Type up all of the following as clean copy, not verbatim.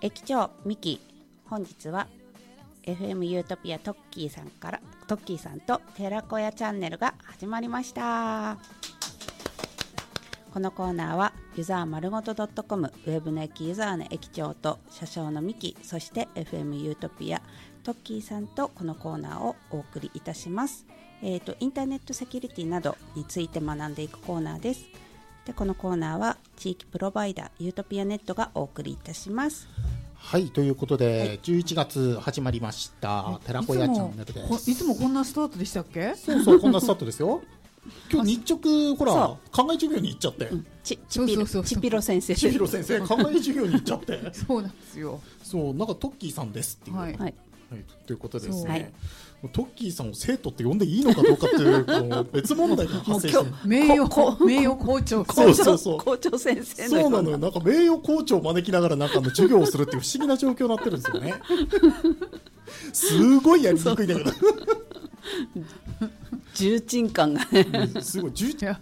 駅長ミキ、本日は FM ユートピアトッキーさんと寺子屋チャンネルが始まりました。このコーナーはユザー丸ごと .com ウェブの駅ユザーの駅長と車掌のミキ、そして FM ユートピアトッキーさんとこのコーナーをお送りいたします。インターネットセキュリティなどについて学んでいくコーナーです。でこのコーナーは地域プロバイダーユートピアネットがお送りいたします。 はい、ということで、はい、11月始まりました寺子屋チャンネルです。 いつもこんなスタートでしたっけ？ そうこんなスタートですよ。今日日直ほら考え授業に行っちゃって、 ちぴろ先生考え授業に行っちゃってそうなんですよ。 そうなんかトッキーさんですっていう、 はいということですね。トッキーさんを生徒って呼んでいいのかどうかっていう別問題が発生して名誉校長校長先生そうなのよ。なんか名誉校長を招きながらなんか授業をするっていう不思議な状況になってるんですよね。すごいやりにくいんだけど重鎮感がねすごい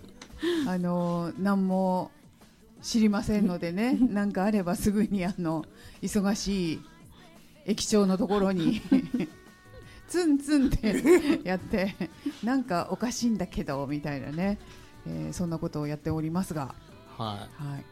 何も知りませんのでねなんかあればすぐに忙しい駅長のところにツンツンってやってなんかおかしいんだけどみたいなね、そんなことをやっておりますが、 はい、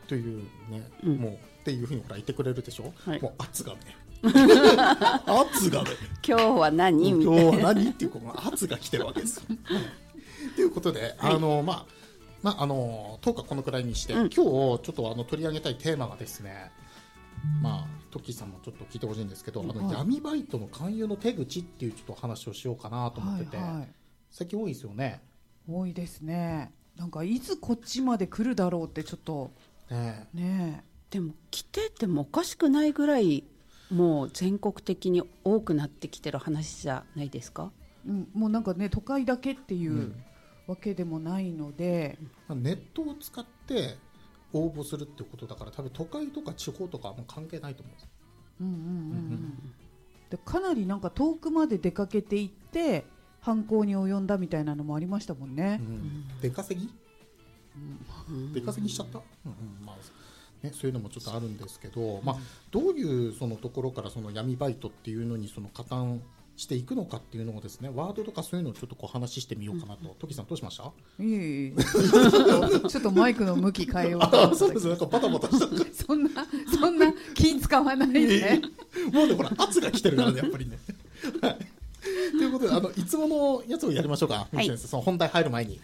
というね、もうっていうふうにほら言ってくれるでしょ、もう圧がね圧がね今日は何っていうこの圧が来てるわけですよ。ということで、トークはこのくらいにして、今日ちょっと取り上げたいテーマがですね、トッキーさんもちょっと聞いてほしいんですけど、闇バイトの勧誘の手口っていうちょっと話をしようかなと思ってて、最近多いですよね。 多いですね。なんかいつこっちまで来るだろうってちょっとねでも来ててもおかしくないぐらいもう全国的に多くなってきてる話じゃないですか。 もうなんかね都会だけっていうわけでもないので、 ネットを使って応募するってことだから多分都会とか地方とかはもう関係ないと思うんです。 でかなりなんか遠くまで出かけていって犯行に及んだみたいなのもありましたもんね。 出稼ぎ、出稼ぎしちゃった、そういうのもちょっとあるんですけど、どういうそのところからその闇バイトっていうのにその加担していくのかっていうのをですね、ワードとかそういうのをちょっとこう話してみようかなと。トキさんどうしました？ いえちょっとマイクの向き変えようと思った。 そうです、なんかバタバタしたそんな気使わないで、 もうねほら圧が来てるからねやっぱりねということでいつものやつをやりましょうか、先生。その本題入る前に、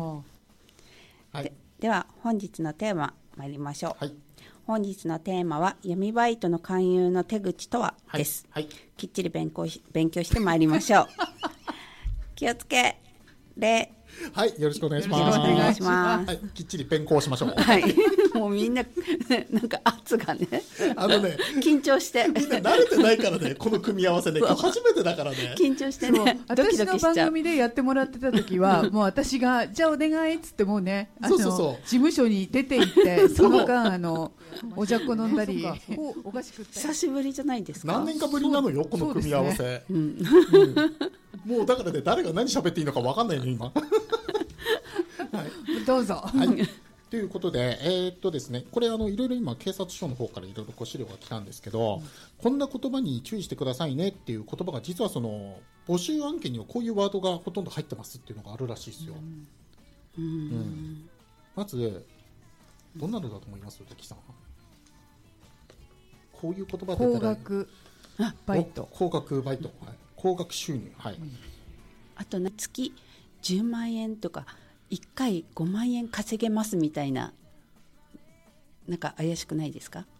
では本日のテーマ参りましょう。本日のテーマは闇バイトの勧誘の手口とはです。きっちり勉強して参りましょう。気をつけ礼。 はい、よろしくお願いします。 よろしくお願いします。 きっちり勉強しましょう。 もうみんななんか圧がね緊張してみんな慣れてないからねこの組み合わせね初めてだからね緊張してねドキドキしちゃう。 私の番組でやってもらってた時はもう私がじゃあお願いっつってもうね事務所に出て行ってその間おじゃこ飲んだりお菓子食ったり。 久しぶりじゃないですか。 何年かぶりなのよこの組み合わせ。もうだからね誰が何喋っていいのか分かんないの今どうぞ。 ということで、ですね、これいろいろ今警察署の方からいろいろ資料が来たんですけど、こんな言葉に注意してくださいねっていう言葉が実はその募集案件にはこういうワードがほとんど入ってますっていうのがあるらしいですよ。まずどんなのだと思います？トキさん。こういう言葉で高額バイト、 高額収入、 あと月10万円とか1回5万円稼げますみたいな、なんか怪しくないですか？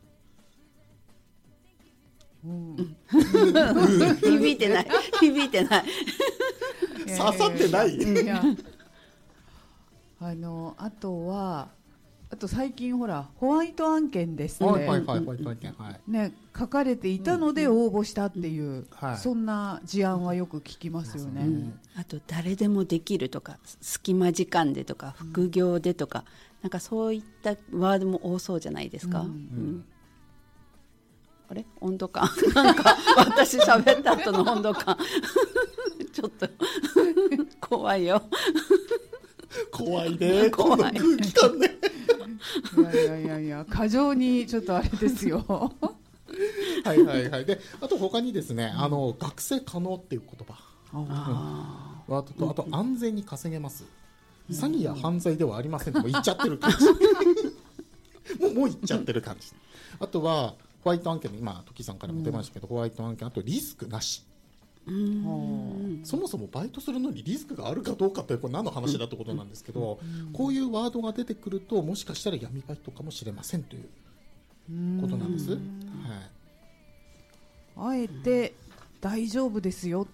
響いてない刺さってない。 あと最近ほらホワイト案件ですね、書かれていたので応募したっていう、そんな事案はよく聞きますよね。 あと誰でもできるとか隙間時間でとか副業でとか、なんかそういったワードも多そうじゃないですか。あれ温度感なんか私喋った後の温度感ちょっと怖いよ。 怖いねこの空気感ね。 いや過剰にちょっとあれですよ。 はいはいはい。で、あと他にですね、学生可能っていう言葉、 ああと安全に稼げます、詐欺や犯罪ではありませんとも言っちゃってる感じもう言っちゃってる感じ。あとはホワイト案件、今トキさんからも出ましたけど、ホワイト案件、あとリスクなし、そもそもバイトするのにリスクがあるかどうかってこれ何の話だってことなんですけど、こういうワードが出てくるともしかしたら闇バイトかもしれませんということなんです。はい、 あえて大丈夫ですよって、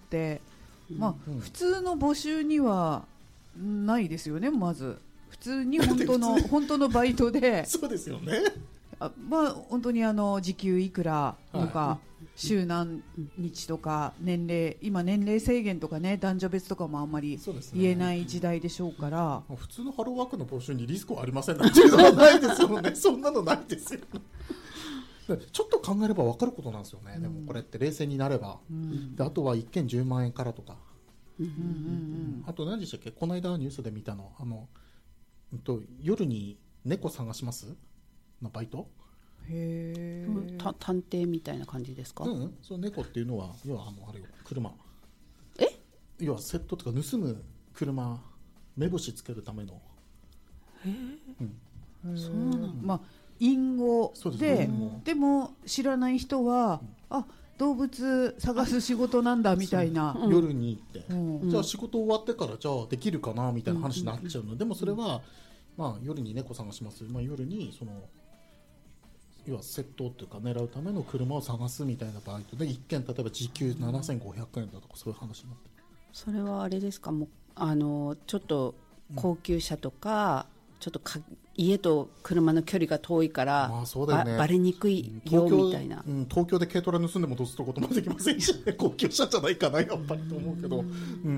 普通の募集にはないですよね。まず普通に本当のバイトでそうですよね。 本当に時給いくらとか、週何日とか今年齢制限とかね、男女別とかもあんまり言えない時代でしょうから、 普通のハローワークの募集にリスクはありませんなんていうのはないですよね。そんなのないですよちょっと考えれば分かることなんですよね。でもこれって冷静になれば、であとは1件10万円からとか、あと何でしたっけ、この間ニュースで見たの、夜に猫探しますのバイト。 へー、 探偵みたいな感じですか？ その猫っていうのは要はあれよ、車、要は窃盗とか盗む車、目星つけるための。 そうなの。隠語でも知らない人は、動物探す仕事なんだみたいな、 夜に行って、じゃあ仕事終わってからじゃあできるかなみたいな話になっちゃうので、もそれは、夜に猫探します、夜に要は窃盗というか狙うための車を探すみたいなバイトで、一件例えば時給7500円だとか、そういう話になってる。 それはあれですか、もうちょっと高級車とか、ちょっと家と車の距離が遠いから、 そうだよね、 バレにくいよみたいな。 東京で軽トラ盗んでもどうすることもできませんし、高級車じゃないかなやっぱりと思うけど、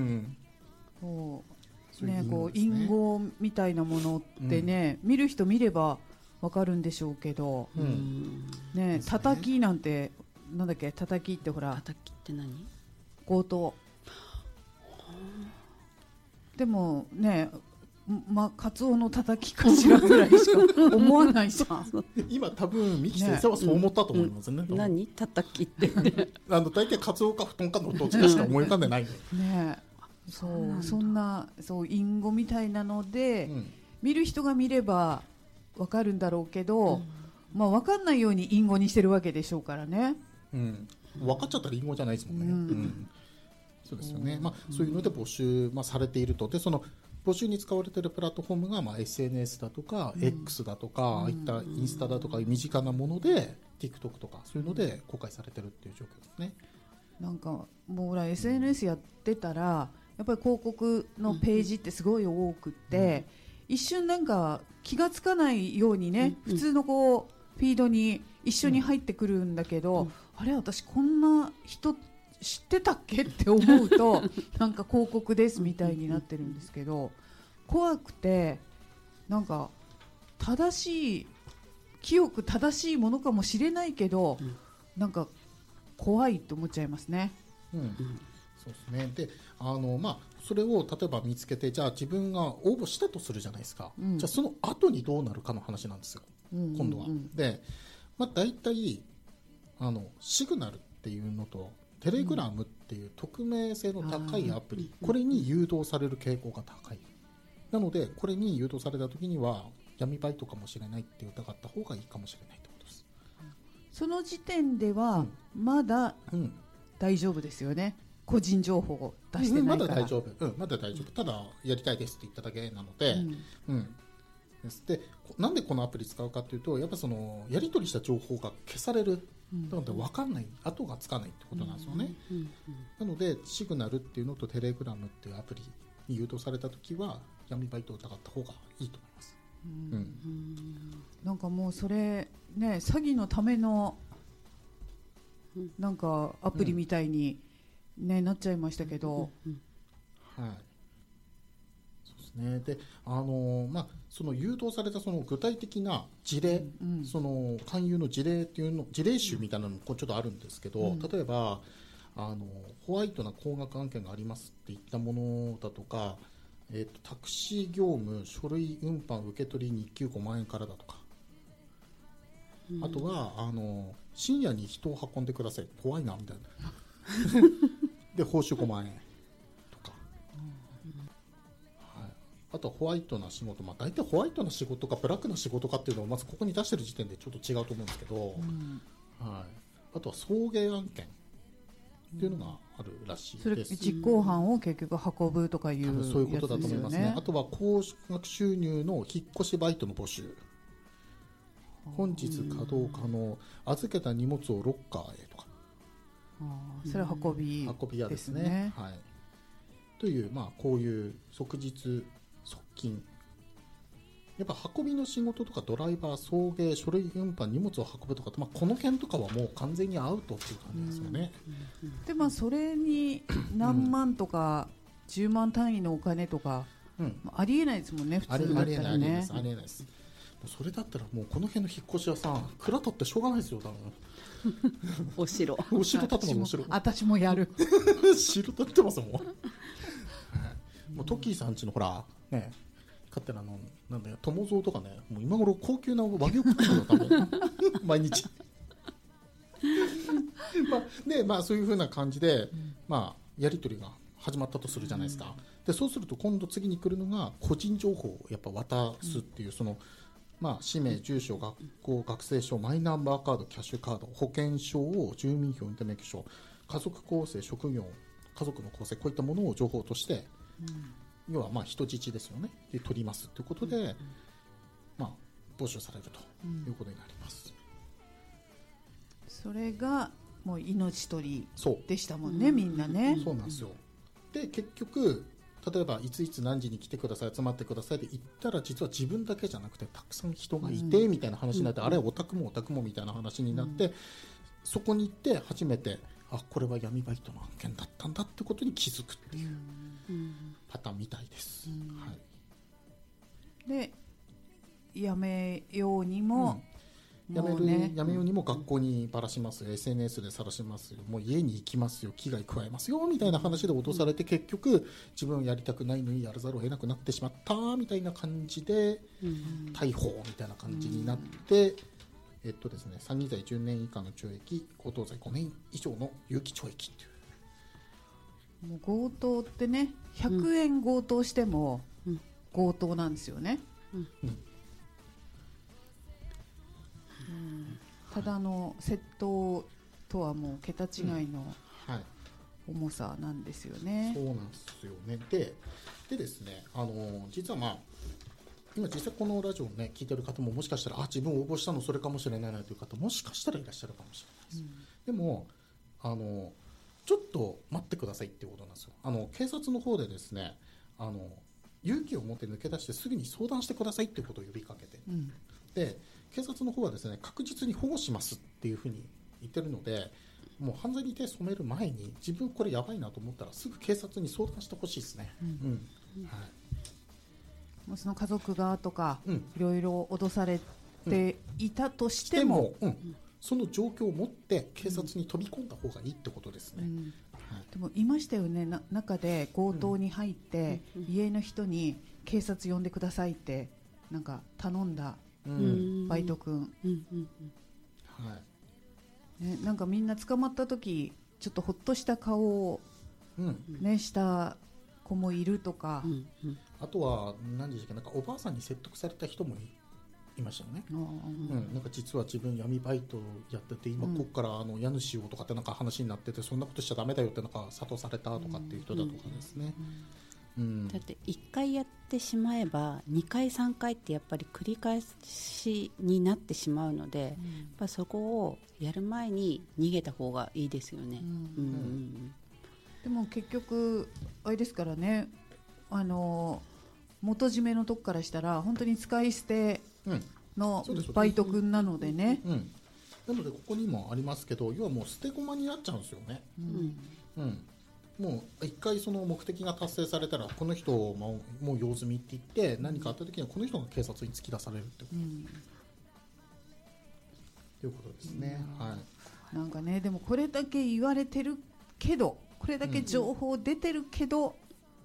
隠語みたいなものってね、見る人見ればわかるんでしょうけど、叩きなんて、なんだっけ、叩きってほら、 叩きって何？ 強盗。でもね、カツオの叩きかしらぐらいしか思わないじゃん今多分三木先生はそう思ったと思いますね。 何叩きって大体カツオか布団かのどっちかしか思い浮かんでないね。そんな隠語みたいなので、見る人が見ればわかるんだろうけど、わかんないように隠語にしてるわけでしょうからね。 分かっちゃったら隠語じゃないですもんね。そうですよね。そういうので募集、されていると。でその募集に使われているプラットフォームが、SNS だとか、X だとか、ああいったインスタだとか身近なもので TikTok とかそういうので公開されているっていう状況ですね。 なんかもうSNS やってたらやっぱり広告のページってすごい多くって、一瞬なんか気がつかないようにね、普通のフィードに一緒に入ってくるんだけど、あれ私こんな人知ってたっけって思うとなんか広告ですみたいになってるんですけど、怖くて、なんか清く正しいものかもしれないけど、なんか怖いと思っちゃいますね。 そうですね。でそれを例えば見つけて、じゃあ自分が応募したとするじゃないですか、じゃあその後にどうなるかの話なんですよ、今度は。で、大体シグナルっていうのとテレグラムっていう匿名性の高いアプリ、これに誘導される傾向が高い。なのでこれに誘導された時には闇バイトかもしれないって疑った方がいいかもしれないってことです。 その時点ではまだ大丈夫ですよね。個人情報を出してないから。 まだ大丈夫、まだ大丈夫。ただやりたいですって言っただけなので、でなんでこのアプリ使うかというと、やっぱそのやり取りした情報が消される、なので分かんない、後がつかないってことなんですよね。なのでシグナルっていうのとテレグラムっていうアプリに誘導されたときは闇バイトを疑った方がいいと思います。 なんかもうそれね、詐欺のためのなんかアプリみたいに、なっちゃいましたけど、 そうですね。でその誘導されたその具体的な事例、その勧誘の事例っていうの、事例集みたいなのもちょっとあるんですけど、例えばホワイトな高額案件がありますっていったものだとか、タクシー業務書類運搬受け取り日給5万円からだとか、 あとは深夜に人を運んでください、怖いなみたいなで報酬5万円とか、はい、あとはホワイトな仕事、大体ホワイトな仕事かブラックな仕事かっていうのをまずここに出してる時点でちょっと違うと思うんですけど、はい、あとは送迎案件っていうのがあるらしいそれです。 実行犯を結局運ぶとかいう多分そういうことだと思いますね。 やつですよね。 あとは高額収入の引っ越しバイトの募集、本日稼働可能、預けた荷物をロッカーへとか、 それは運び屋ですね。はい、という、こういう即日側近、やっぱ運びの仕事とかドライバー、送迎、書類運搬、荷物を運ぶとか、この件とかはもう完全にアウトっていう感じですよね。 でそれに何万とか10万単位のお金とか、ありえないですもんね、普通だったらね。 ありえないです。それだったらもうこの辺の引っ越し屋さん蔵取ってしょうがないですよ。多分お城建てます。 私もやる城建ってますもんもうトッキーさんちのほらね、勝手ななんだよ友蔵とかね、もう今頃高級な和牛食ってるよ多分毎日そういう風な感じで、やり取りが始まったとするじゃないですか。でそうすると今度次に来るのが個人情報をやっぱ渡すっていう、その氏名、住所、学校、学生証、マイナンバーカード、キャッシュカード、保険証を住民票、運転免許証、家族構成、職業、家族の構成、こういったものを情報として、要は人質ですよね、で取りますということで、募集されるということになります。 それがもう命取りでしたもんね、 そうみんなね。 そうなんですよ。で結局例えばいついつ何時に来てください、集まってくださいって言ったら、実は自分だけじゃなくてたくさん人がいてみたいな話になって、あれオタクもみたいな話になって、そこに行って初めてこれは闇バイトの案件だったんだってことに気づくっていうパターンみたいです。はい、 でやめようにも、 やめようにも学校にばらしますよ、SNS で晒しますよ、もう家に行きますよ、危害加えますよみたいな話で脅されて、結局自分はやりたくないのにやらざるを得なくなってしまったみたいな感じで、逮捕みたいな感じになって、ですね、3人罪10年以下の懲役、強盗罪5年以上の有期懲役っていう。 もう強盗ってね、100円強盗しても強盗なんですよね。ただの窃盗とはもう桁違いの重さなんですよね。 そうなんですよね。でですね、実は今実際このラジオをね聞いてる方ももしかしたら自分応募したのそれかもしれないなという方もしかしたらいらっしゃるかもしれないです。でもちょっと待ってくださいっていうことなんですよ。警察の方でですね、勇気を持って抜け出してすぐに相談してくださいっていうことを呼びかけて、で警察の方はですね、確実に保護しますっていうふうに言ってるので、もう犯罪に手を染める前に自分これやばいなと思ったらすぐ警察に相談してほしいですね。 もうその家族側とかいろいろ脅されていたとしても、 その状況を持って警察に飛び込んだ方がいいってことですね。 でもいましたよね、中で強盗に入って、家の人に警察呼んでくださいってなんか頼んだバイト君、なんかみんな捕まった時ちょっとほっとした顔を、した子もいるとか、 あとは何でしたっけ、なんかおばあさんに説得された人もいましたよね。なんか実は自分闇バイトやってて今ここから家主をとかってなんか話になってて、そんなことしちゃダメだよってなんか諭されたとかっていう人だとかですね。 だって1回やってしまえば2回3回ってやっぱり繰り返しになってしまうので、やっぱそこをやる前に逃げた方がいいですよね。 でも結局あれですからね、元締めのとこからしたら本当に使い捨てのバイト君なのでね、 なのでここにもありますけど、要はもう捨て駒になっちゃうんですよね。もう一回その目的が達成されたらこの人をもう用済みって言って、何かあった時にはこの人が警察に突き出されるってこと、ということですね。 なんかね、でもこれだけ言われてるけど、これだけ情報出てるけど、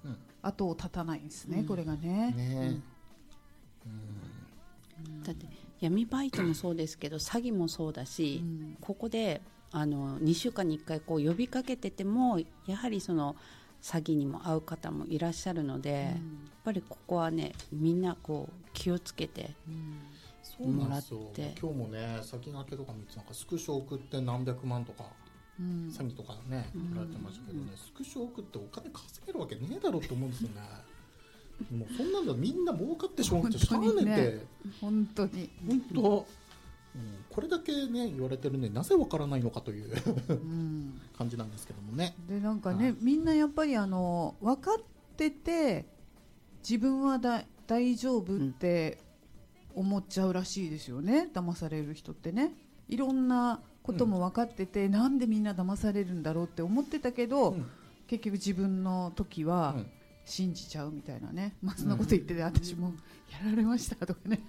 後を絶たないんですね、これがね。 だって闇バイトもそうですけど詐欺もそうだし、ここで2週間に1回こう呼びかけててもやはりその詐欺にも遭う方もいらっしゃるので、やっぱりここはねみんなこう気をつけてもらって、 今日もね先駆けとか見てなんかスクショ送って何百万とか、詐欺とかね言われてましたけどね、スクショ送ってお金稼げるわけねえだろうって思うんですよねもうそんなんだみんな儲かってしょうがなくてしゃあねって本当にこれだけね言われてるねなぜわからないのかという感じなんですけどもね。 でなんかね、みんなやっぱり分かってて自分は大丈夫って思っちゃうらしいですよね、騙される人ってね。いろんなことも分かってて、なんでみんな騙されるんだろうって思ってたけど、結局自分の時は信じちゃうみたいなね、そんなこと言ってて、私もやられましたとかね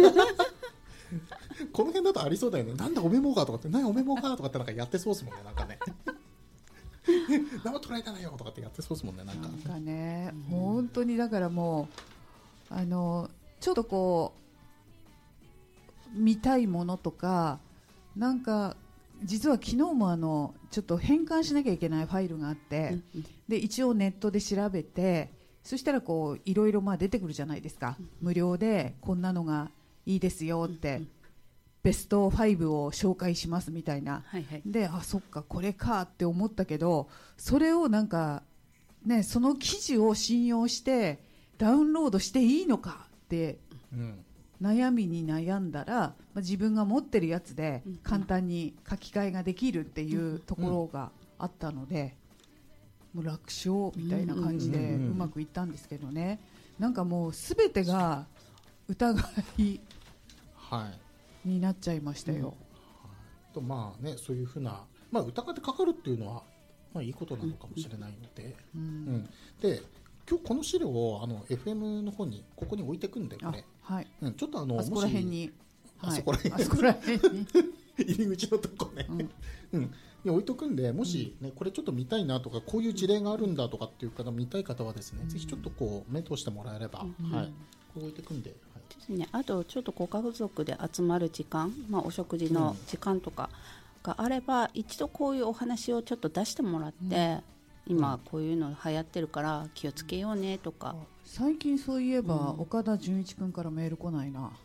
この辺だとありそうだよね。なんだおめもがとかって何おめもがとかってなんかやってそうですもんね。なんかね生捉えたなよとかってやってそうですもんね。なんかね、本当にだからもうちょっとこう見たいものとかなんか実は昨日もちょっと変換しなきゃいけないファイルがあって、で一応ネットで調べて、そしたらこういろいろ出てくるじゃないですか、無料でこんなのがいいですよって、ベスト5を紹介しますみたいな、でそっかこれかって思ったけど、それをなんかねその記事を信用してダウンロードしていいのかって、悩みに悩んだら、自分が持ってるやつで簡単に書き換えができるっていうところがあったので、もう楽勝みたいな感じでうまくいったんですけどね。なんかもう全てが疑いになっちゃいましたよ。 とね、そういうふうな、疑ってかかるっていうのは、いいことなのかもしれないので、で今日この資料をFM の方にここに置いていくんでこれ、ちょっとあそこら辺に、 あそこら辺に入り口のとこね、に置いとくんで、もし、これちょっと見たいなとかこういう事例があるんだとかっていう方見たい方はですね、ぜひちょっとこう目通してもらえれば、こう置いてくんで、 ですね。あとちょっとご家族で集まる時間、お食事の時間とかがあれば、一度こういうお話をちょっと出してもらって、今こういうの流行ってるから気をつけようねとか。 最近そういえば、岡田准一君からメール来ないな。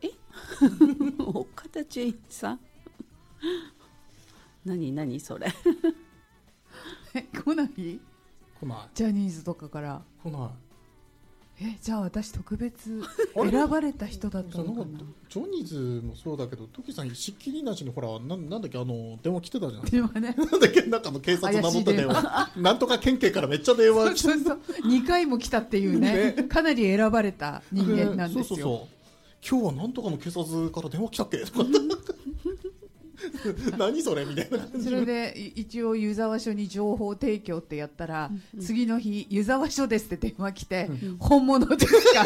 岡田准一さん何それ来ない？ 来ない。 ジャニーズとかから来ない。 じゃあ私特別選ばれた人だったのかな。 ジョニーズもそうだけど、トキさんしっきりなしにほらなんだっけ電話来てたじゃない。 電話ね。 なんだっけなんか警察名乗った電話。なんとか県警からめっちゃ電話来て。 そう2回も来たっていうね。かなり選ばれた人間なんですよ。 そう今日はなんとかの警察から電話来たっけとか。何それみたいな感じ。 それで一応湯沢署に情報提供ってやったら、次の日湯沢署ですって電話来て、本物ですか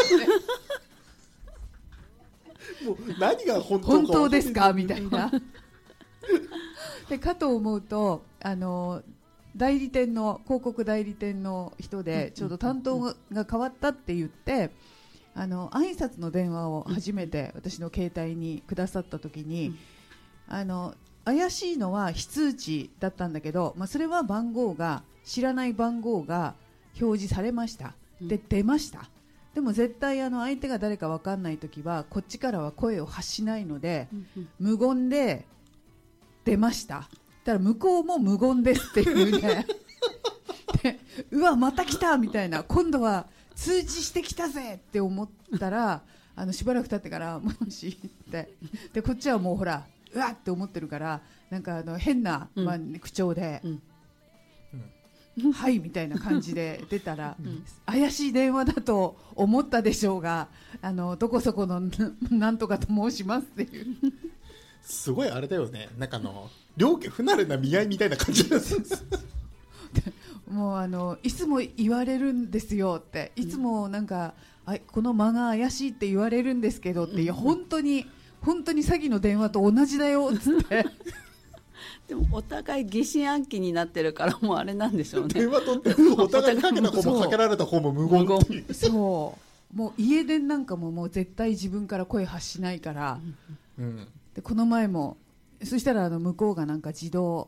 もう何が本当ですかみたいなでかと思うと代理店の広告代理店の人でちょうど担当が変わったって言って挨拶の電話を初めて私の携帯にくださった時に、怪しいのは非通知だったんだけど、それは知らない番号が表示されました。で出ました。でも絶対相手が誰か分かんないときはこっちからは声を発しないので、無言で出ました。だから向こうも無言ですっていうねでうわまた来たみたいな、今度は通知してきたぜって思ったらしばらく経ってからもしってでこっちはもうほらうわって思ってるから、なんか変な、口調で、はいみたいな感じで出たら、怪しい電話だと思ったでしょうがどこそこのなんとかと申しますっていうすごいあれだよね、なんか両家不慣れな見合いみたいな感じですもういつも言われるんですよって、いつもなんかこの間が怪しいって言われるんですけどって、いや本当に詐欺の電話と同じだよっつってでもお互い疑心暗鬼になってるからもうあれなんでしょうね電話取ってお互いかけた方もかけられた方も無言っていうそもう家電なんかももう絶対自分から声発しないから、 うん、 でこの前もそしたら向こうがなんか自動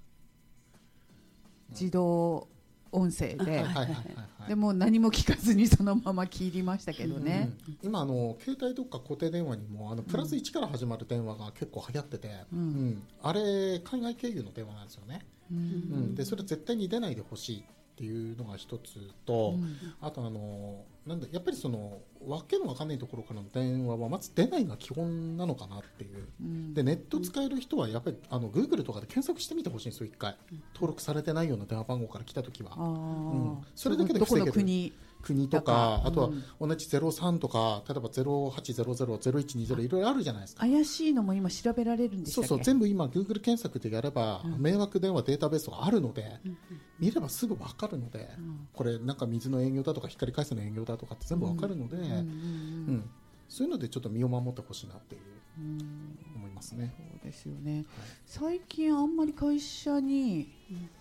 音声で、でも何も聞かずにそのまま切りましたけどね、 今携帯とか固定電話にもプラス1から始まる電話が結構流行ってて、あれ海外経由の電話なんですよね、でそれ絶対に出ないでほしいっていうのが一つと、あとなんだやっぱりそのわけのわかんないところからの電話はまず出ないのが基本なのかなっていう、でネット使える人はやっぱりGoogle とかで検索してみてほしいんですよ。一回登録されてないような電話番号から来たときは、それだけで防げる。どこの国とか、あとは同じ03とか、例えば0800、0120いろいろあるじゃないですか。 怪しいのも今調べられるんでしたっけ？ そう全部今 Google 検索でやれば、迷惑電話データベースがあるので、見ればすぐ分かるので、これなんか水の営業だとか光回線の営業だとかって全部分かるので、そういうのでちょっと身を守ってほしいなっていう思いますね。 そうですよね、最近あんまり会社に、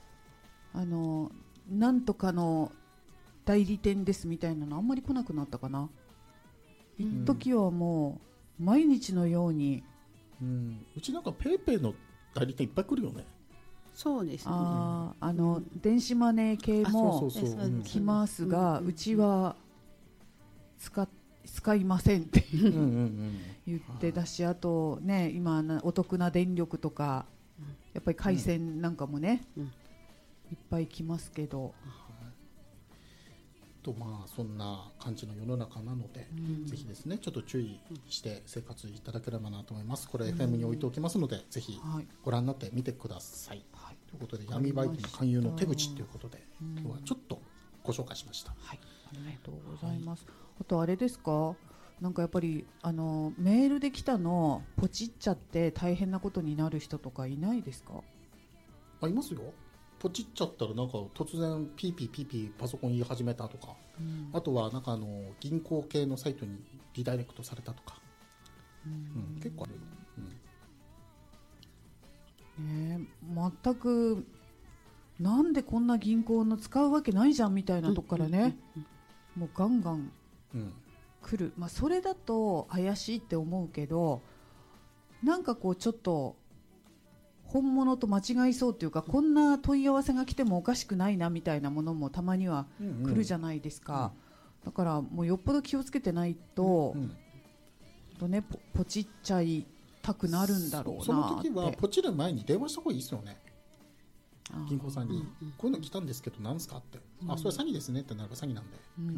なんとかの代理店ですみたいなのあんまり来なくなったかな。一時はもう毎日のように、 うちなんかペイペイの代理店いっぱい来るよね。 そうですね。 電子マネー系も来ますが、うちは使いませんって言ってだし、あとね今お得な電力とかやっぱり回線なんかもね、いっぱい来ますけど、 まあそんな感じの世の中なので、ぜひですねちょっと注意して生活いただければなと思います。これ FM に置いておきますので、ぜひご覧になってみてください、ということで闇バイトの勧誘の手口ということで、今日はちょっとご紹介しました。 ありがとうございます。あとあれですか、なんかやっぱりメールで来たのポチっちゃって大変なことになる人とかいないですか？ いますよ。ポチっちゃったらなんか突然ピーピーパソコン言い始めたとか、あとはなんか銀行系のサイトにリダイレクトされたとか、結構あるよ、 全くなんでこんな銀行の使うわけないじゃんみたいなとこからね、もうガンガン来る、それだと怪しいって思うけど、なんかこうちょっと本物と間違いそうというか、こんな問い合わせが来てもおかしくないなみたいなものもたまには来るじゃないですか、だからもうよっぽど気をつけてないと、ポチっちゃいたくなるんだろうなって。 その時はポチる前に電話した方がいいですよね。銀行さんに、こういうの来たんですけど何ですかって、それは詐欺ですねってなれば詐欺なんで、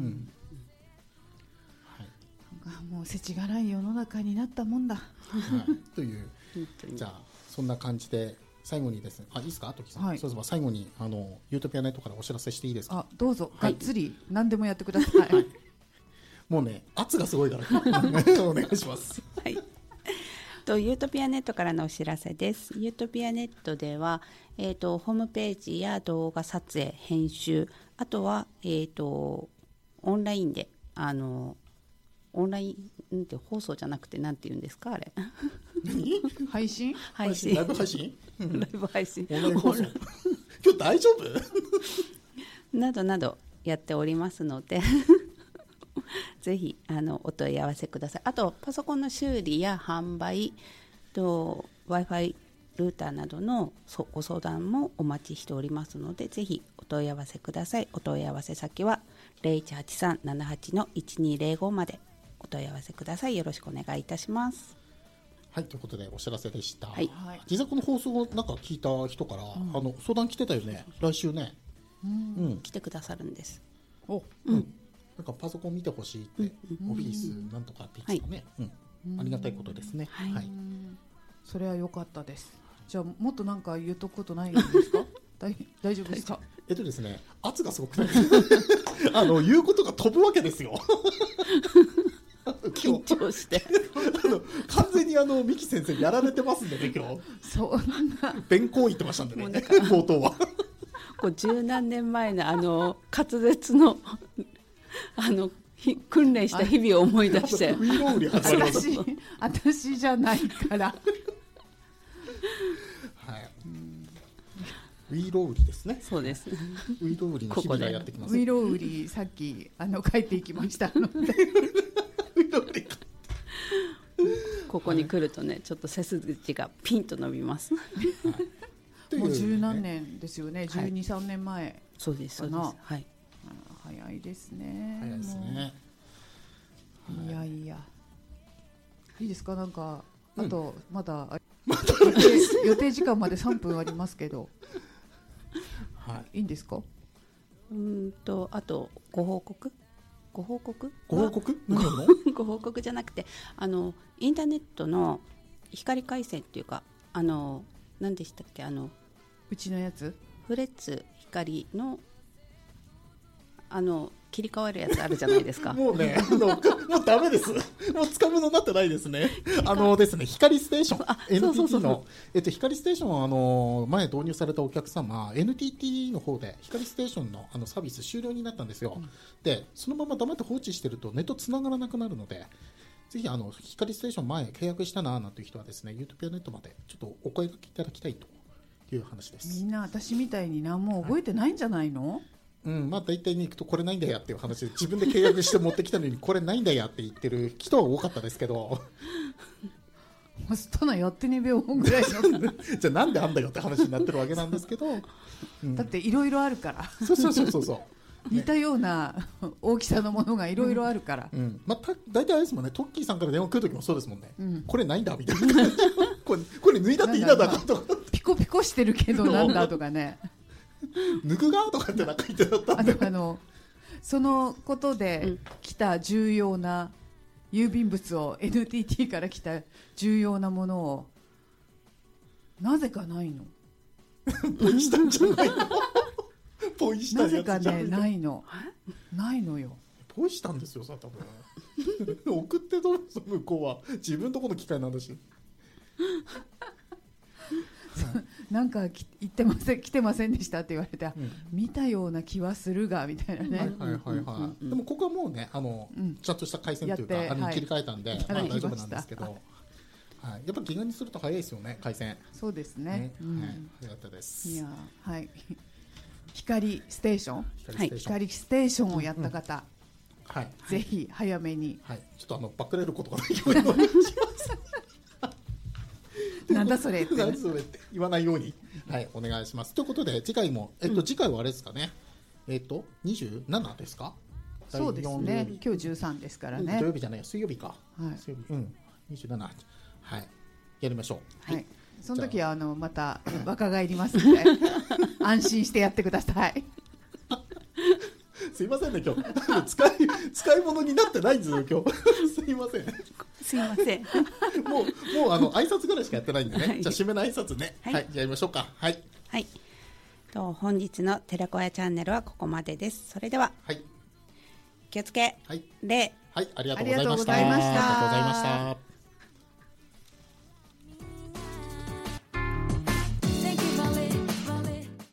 もう世知辛い世の中になったもんだ、 というじゃあそんな感じで最後にですね、いいですか、トキさん、そういえば最後にユートピアネットからお知らせしていいですか？ どうぞ、がっつり何でもやってください。 もうね圧がすごいからお願いします。 ユートピアネットからのお知らせです。ユートピアネットでは、ホームページや動画撮影編集、あとは、オンラインでオンラインって放送じゃなくてなんて言うんですかあれ配信ライブ配信ライブ配信オンライン放送今日大丈夫などなどやっておりますのでぜひお問い合わせください。あとパソコンの修理や販売と Wi-Fi ルーターなどのご相談もお待ちしておりますので、ぜひお問い合わせください。お問い合わせ先は 0183-78-1205 までお問い合わせください。よろしくお願いいたします。 ということでお知らせでした。実際この放送をなんか聞いた人から、相談来てたよね、来週ね、 来てくださるんです。 なんかパソコン見てほしいって、オフィスなんとかって言ってたね、ありがたいことですね。 それは良かったです。じゃあもっとなんか言うとくことないんですか？大丈夫ですか？ ですね、圧がすごくて言うことが飛ぶわけですよ。 緊張して完全に三木先生やられてますんでね、今日。 そんな弁行言ってましたんでね、冒頭は。 十何年前の滑舌の訓練した日々を思い出して私じゃないから。 ウィロウリですね。 そうです。 ウィロウリの日々がやってきます。 ウィロウリさっき帰っていきましたのでウィロウリかここに来るとね、ちょっと背筋がピンと伸びます。 もう十何年ですよね。12、3年前。 そうですそうです。はい。 早いですね。 早いですね。 いやいや。いいですか、なんかあとまだ予定時間まで3分ありますけど、 はい、 いいんですか？ あとご報告何のご報告じゃなくて、インターネットの光回線っていうか、何でしたっけ、 うちのやつフレッツ光の切り替わるやつあるじゃないですか。 もうね、もうダメです。もう使うものになってないですね。ですね、光ステーション、NTT の光ステーションは前導入されたお客様、NTT の方で光ステーションのサービス終了になったんですよ。で、そのまま黙って放置してるとネット繋がらなくなるので、ぜひ光ステーション前契約したななんていう人はですね、ユートピアネットまでちょっとお声掛けいただきたいという話です。 みんな私みたいに何も覚えてないんじゃないの？ まあ、大体に行くとこれないんだよっていう話で、自分で契約して持ってきたのにこれないんだよって言ってる人は多かったですけどストナやって2秒ぐらいのじゃあなんであんだよって話になってるわけなんですけど、 だっていろいろあるからそう似たような大きさのものがいろいろあるから、 まあ、大体あれですもんね、トッキーさんから電話来る時もそうですもんね、これないんだみたいな感じこれ脱いだっていいんだかとかピコピコしてるけどなんだとかね脱ぐがとかってなんか言ってたんで、 そのことで来た重要な郵便物を、NTT から来た重要なものをなぜかないのポイしたんじゃないのポイしたなぜやつじゃかね、ないのよ。 ポイしたんですよさ、多分送ってどうぞ、向こうは自分とこの機械なんだしなんか来てませんでしたって言われた、見たような気はするがみたいなね。 でもここはもうね、ちゃんとした回線というか切り替えたんで、まあ大丈夫なんですけど、やっぱりギガにすると早いですよね、回線。 そうですね。 早かったです。 いや、はい。光ステーション、光ステーションをやった方、ぜひ早めに。 ちょっとバックれることがないようにお願いしますなんだそれって言わないように、お願いします。ということで次回も、次回はあれですかね、27ですか？ そうですね、今日13ですからね。 土曜日じゃないよ、水曜日か。水曜日、27、やりましょう。 その時はまた若返りますので安心してやってください。 すいませんね、今日使い物になってないんですよ今日すいませんもう挨拶ぐらいしかやってないんでね、じゃあ締めの挨拶ね、じゃあやりましょうか。 本日の寺子屋チャンネルはここまでです。それでは、気をつけ、礼、 ありがとうございました。